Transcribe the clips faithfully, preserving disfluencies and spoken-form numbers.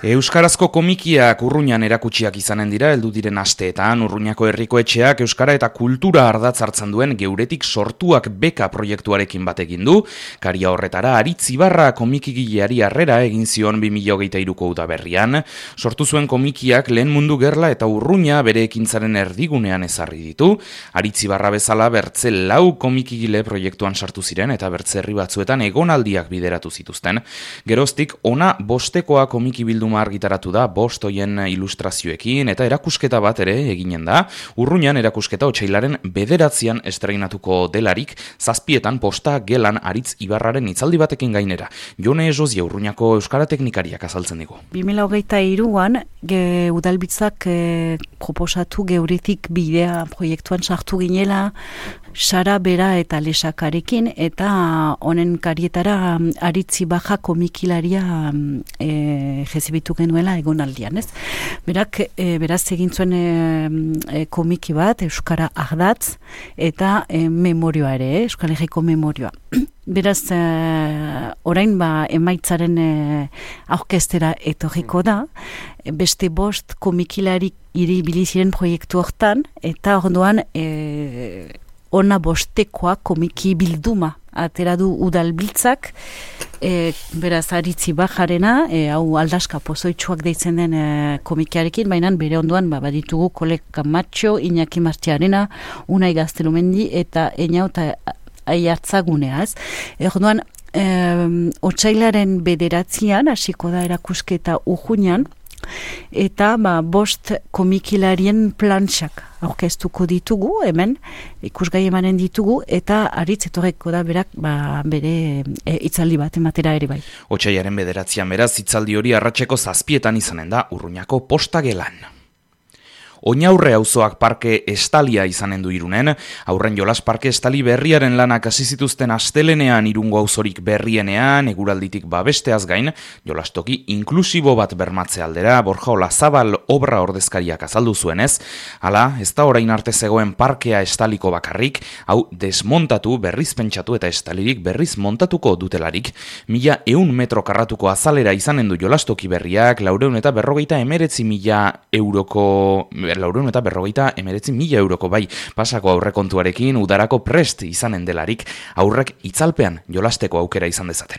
Euskarazko komikiak Urruñan erakutsiak izanen dira heldu diren asteetan. Urruñako herriko etxeak euskara eta kultura ardatz hartzen duen Geuretik sortuak beka proiektuarekin bat egin du. Karia horretara Aritz Ibarra komikigileari harrera egin zion bi mila hogeita hiruko udaberrian. Sortu zuen komikiak Lehen Mundu Gerla eta Urruña bere ekintzaren erdigunean ezarri ditu. Aritz Ibarra bezala bertze lau komikigile proiektuan sartu ziren eta bertze herri batzuetan egonaldiak bideratu zituzten. Geroztik ona bostekoa komiki bilduma argitaratu da bost hoien ilustrazioekin eta erakusketa bat ere eginen da. Urruñan erakusketa otsailaren bederatzian estreinatuko delarik, zazpietan posta gelan Aritz Ibarraren hitzaldi batekin gainera. Jone Ezozia Urruñako euskara teknikariak azaltzen digu. bi mila hogeita hiruan ge, udalbitzak e, proposatu Geuretik bidea proiektuan sartu ginela, Sara Bera eta Lesakarekin, eta honen karietara Aritz Ibarra komikilaria e, jezibitu genuela egonaldian, ez? Berak, e, beraz egin zuen e, e, komiki bat, euskara ardatz, eta e, memorioa ere, e, Euskal Herriko memorioa. Beraz, e, orain ba, emaitzaren e, aurkestera etorriko da, beste bost komikilari iribili ziren proiektu hortan, eta orduan e, ona bostekoa komiki bilduma atera du udalbiltzak, e, beraz Aritz Ibarrarena, e, hau aldaska pozoitsuak deitzen den e, komikiarekin, baina bere ondoan ba, baditugu Kole Camacho, Iñaki Martiarena, Unai Gaztelumendi eta Eñau eta Aiartzagunea, ez? Orduan, e, otsailaren bederatzian, hasiko da erakusketa Urruñan, eta ba, bost komikilarien plantxak aurkeztuko ditugu, hemen ikusgai emanen ditugu, eta Aritz etorreko da berak ba, bere e, hitzaldi bat ematera ere bai. Otsailaren bederatzian beraz hitzaldi hori arratseko zazpietan izanen da Urruñako postagelan. Oinaurre auzoak parke estalia izanen du Irunen, aurren jolas parke estali berriaren lanak hasi zituzten astelenean Irungo auzorik berrienean, eguralditik babesteaz gain, jolastoki inklusibo bat bermatze aldera, Borja Olazabal obra ordezkariak azaldu zuenez, hala, ez da orain arte zegoen parkea estaliko bakarrik, hau desmontatu, berriz pentsatu eta estalirik berriz montatuko dutelarik, mila eun metro karratuko azalera izanen du jolastoki berriak, laureun eta berrogeita emeretzi mila euroko laureun eta berrogeita emeretzi mila euroko bai pasako aurrekontuarekin udarako prest izanen delarik aurrek itzalpean jolasteko aukera izan dezaten.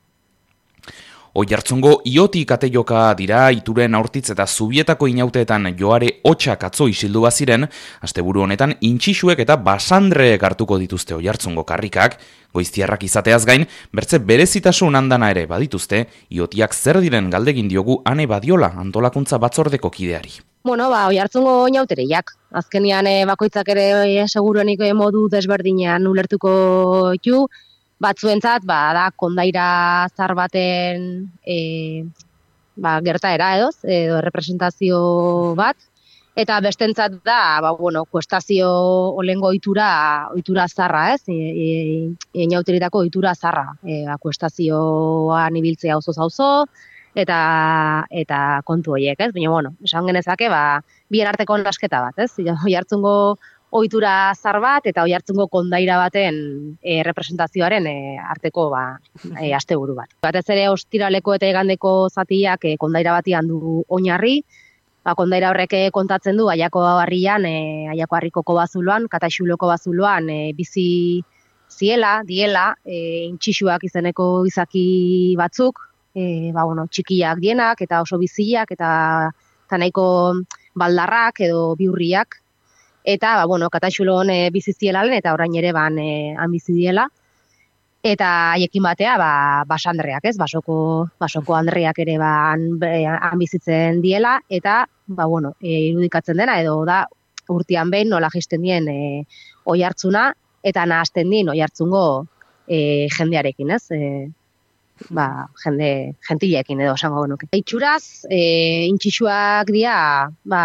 Oiartzungo ioti kateioka dira Ituren Aurtitz eta Zubietako inauteetan joare hotxak atzo isildu baziren, asteburu honetan intxixuek eta basandreek hartuko dituzte Oiartzungo karrikak, goiztiarrak izateaz gain, bertze berezitasun handana ere badituzte, iotiak zer diren galdegin diogu Ane Badiola antolakuntza batzordeko kideari. Bueno, ba, Oiartzungo inautereiak. Azkenian e, bakoitzak ere e, seguruenik e, modu desberdinean ulertuko ditu. Batzuentzat, ba, da, kondaira zar baten e, ba, gertaera edoz, edo representazio bat. Eta bestentzat da, ba, bueno, kuestazio olengo ohitura, ohitura zarra, ez? E, e, inauteritako ohitura zarra. E, ba, kuestazioan ibiltzea auzo-auzo, eta eta kontu horiek, ez? Baina, bueno, esan genezake, ba, bien arteko nasketa bat, ez? Oiartzungo ohitura zar bat eta Oiartzungo kondaira baten e, representazioaren e, arteko ba, e, asteburu bat. Batez ere ostiraleko eta igandeko zatiak e, kondaira batian du oinarri, ba, kondaira horrek kontatzen du Aiako harrian, e, Aiako harriko kobazuloan, Kataxuloko bazuloan e, bizi ziela, diela, e, intxixuak izeneko izaki batzuk, e, ba, bueno, txikiak dienak eta oso biziak eta, eta nahiko baldarrak edo biurriak. Eta, ba, bueno, Kataxulon e, bizi ziela lehen eta orain ere ban e, han bizi diela. Eta haiekin batea, ba, basandreak, ez? Basoko, basoko andreak ere ba, han, han bizitzen diela. Eta, ba, bueno, e, irudikatzen dena, edo da urtean behin nola jaisten dien e, Oiartzuna, eta nahasten dien Oiartzungo e, jendearekin, ez? E, ba, jende, gentileekin edo esango genuke. Itxuraz, e, intxixuak dira, ba,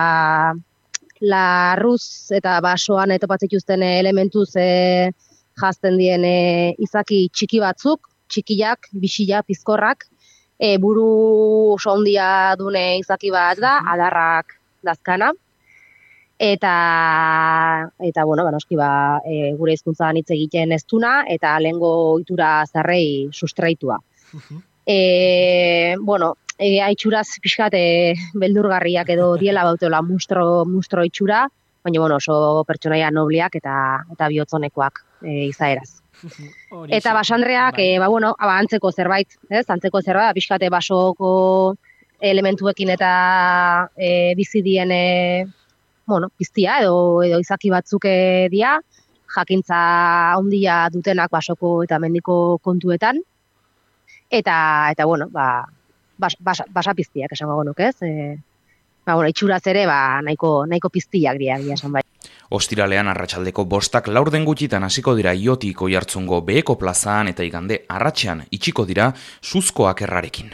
larruz eta basoan etopatzituzten elementuz e, jazten dien e, izaki txiki batzuk, txikiak, bisila, pizkorrak, e, buru oso handia dune izaki bat da, adarrak dazkana, eta, eta bueno, banoski ba, e, gure hizkuntzan hitz egiten ez duna, eta lehengo ohitura zarrei sustraitua. Uh-huh. E, bueno, e, aitxuraz pixkat e, beldurgarriak edo diela bautela mustro, mustro itxura, baina bueno, oso pertsonaia nobliak eta eta bihotzonekoak e, izaeraz. Eta Basandreak, e, ba, bueno, ba, antzeko zerbait, ez? Antzeko zerbait, pixkate basoko elementuekin eta e, bizi dien e, bueno, piztia edo, edo izaki batzuk e, dia, jakintza handia dutenak basoko eta mendiko kontuetan, eta, eta bueno, ba, bas, bas, basa piztiak esango gonuk, ez? E, ba, bueno, itxuraz ere, ba, nahiko, nahiko piztiak dira, esan bai. Ostiralean arratsaldeko bostak laurden gutxitan hasiko dira Iotik Oiartzungo Beheko plazan eta igande arratsean itxiko dira Suzkoak errarekin.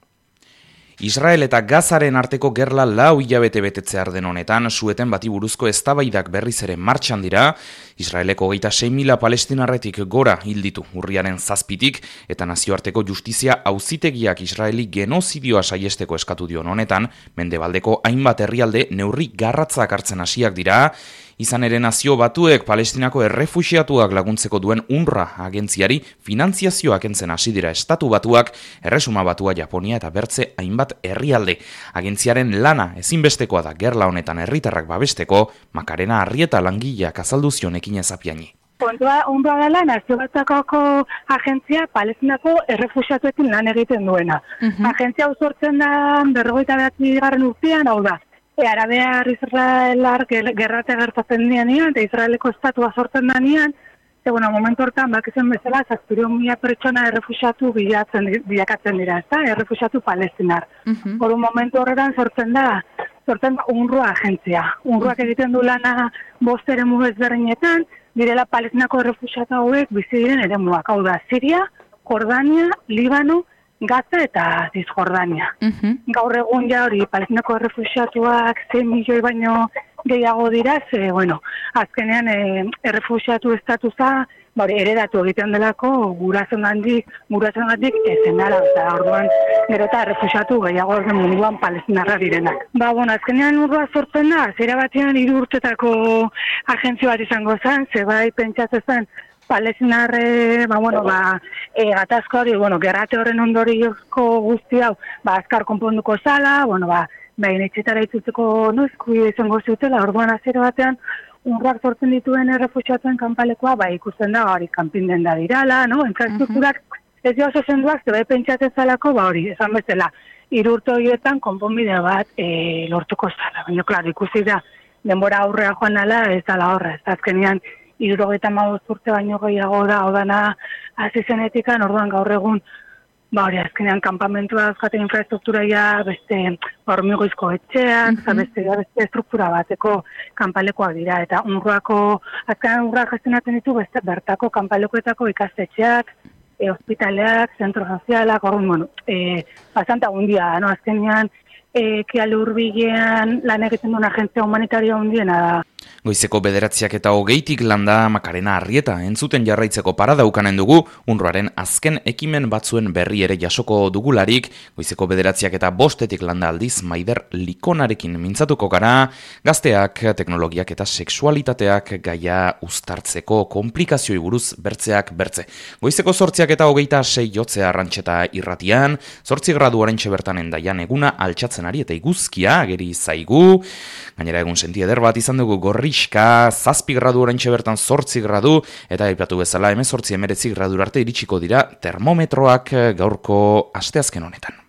Israel eta Gazaren arteko gerla lau hilabete betetzear den honetan, sueten bati buruzko eztabaidak berriz ere martxan dira, Israeleko hogeita sei mila palestinarretik gora hil ditu urriaren zazpitik, eta nazioarteko justizia auzitegiak Israeli genozidioa saiesteko eskatu dion honetan, mendebaldeko hainbat herrialde neurri garratzak hartzen hasiak dira, izan ere nazio batuek Palestinako errefuxiatuak laguntzeko duen UNRWA agentziari finantziazioa kentzen hasi dira estatu batuak, Erresuma Batua, Japonia eta bertze hainbat herrialde. Agentziaren lana ezinbestekoa da gerla honetan herritarrak babesteko, Makarena Arrieta langileak azaldu zionekin ezapiani. Kontua UNRWA dela nazio batuetako agentzia Palestinako errefuxiatuekin lan egiten duena. Uh-huh. Agentzia hau sortzen da berrogeita bederatzigarren urtean, hau da. E, Arabear Israelar gerrate gertatzen dianean, eta Israeleko estatua sortzen danean, eta bueno, momentu hortan, bakizen bezala, zazpireun mila pertsona errefuxiatu bilatzen, bilakatzen dira, ez da, errefuxiatu palestinar. Uh-huh. Hor momentu horretan sortzen da, sortzen da UNRWA agentzia. UNRWAk egiten du lana bost eremu ezberdinetan, direla Palestinako errefuxiatu hauek bizi diren eremuak, hau da, Siria, Jordania, Libano, Gaza eta Cisjordania. Uh-huh. Gaur egun ja hori Palestinako errefuxiatuak sei milioi baino gehiago dira, ze, bueno, azkenean e, errefuxiatu estatusa ba, hori eredatu egiten delako gurasoengandik, gurasoengandik ezen dela, eta orduan gero eta errefuxiatu gehiago den munduan palestinarra direnak. Ba, bueno, azkenean UNRWA sortzen da, zera batean hiru urtetako agentzio bat izango zen, ze bai pentsatzen zen Palestinarre, ba, bueno, ba, e, gatazko hori, bueno, gerrate horren ondoriozko guzti hau, ba, azkar konponduko zala, bueno, ba, behin etxetara itzultzeko, no, eskubide izango zutela, orduan azero batean, UNRWAk sortzen dituen errefuxiatuen kanpalekoa, ba, ikusten da, hori, kanpin denda dirala, no, infrastrukturak, ez jo oso zenduak, zebe pentsatzen zalako, ba, hori, esan bezala, irurto horietan konponbide bat e, lortuko zala, baina, klaro, ikusi da, denbora aurrea joan ala, ez dala horra, ez azkenean, hirurogeita hamabost urte baino gehiago da, odana hasi zenetikan, orduan gaur egun, ba hori, azkenean kanpamentua azkate infrastrukturaia, beste hormigoizko etxeak, uh-huh. beste, beste struktura bateko kanpalekoak dira, eta UNRWAko, azkenean UNRWA gestionatzen ditu, beste bertako kanpalekoetako ikastetxeak, e, hospitaleak, zentro sozialak, orduan, bueno, e, bastante hundia, no? Azkenean, e, kialde hurbilean lan egiten duen agentzia humanitaria hundiena da. Goizeko bederatziak eta hogeitik landa Makarena Arrieta entzuten jarraitzeko parada ukanen dugu, UNRWAren azken ekimen batzuen berri ere jasoko dugularik, goizeko bederatziak eta bostetik landa aldiz Maider Likonarekin mintzatuko gara, gazteak, teknologiak eta sexualitateak gaia uztartzeko konplikazioi buruz bertzeak bertze. Goizeko zortziak eta hogeita sei jotzea arrantxeta irratian, zortzi gradu oraintxe bertan endaian eguna altxatzen ari eta iguzkia ageri zaigu, gainera egun senti eder bat izan dugu gorriska, zazpi gradu oraintxe bertan zortzi gradu, eta aipatu bezala hemezortzi emeretzi gradu arte iritsiko dira termometroak gaurko asteazken honetan.